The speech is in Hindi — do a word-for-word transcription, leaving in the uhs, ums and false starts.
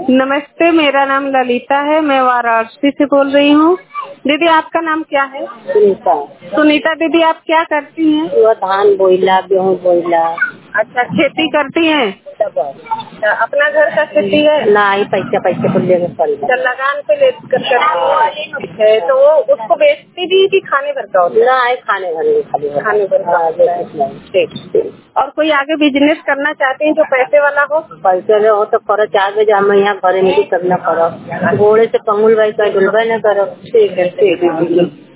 नमस्ते, मेरा नाम ललिता है, मैं वाराणसी से बोल रही हूँ। दीदी आपका नाम क्या है? सुनीता। सुनीता दीदी, आप क्या करती हैं? वो धान बोइला, गेहूँ बोइला। अच्छा, खेती करती हैं? सब अच्छा, अपना घर का खेती है? नहीं, पैसे पैसे को लेकर चल अच्छा, लगान पे ले कर करती है, तो वो उसको बेचती भी कि खाने भर का होता है? नहीं, खाने भर नहीं, खाली खाने भर का होता है। ठीक ठीक। और कोई आगे बिजनेस करना चाहते हैं जो पैसे वाला हो? पैसे ले हो तो करो, चार बजे हम यहाँ घरे में भी करना करो, घोड़े से पंगुल भाई का डुलवा न करो। ठीक है, ठीक है।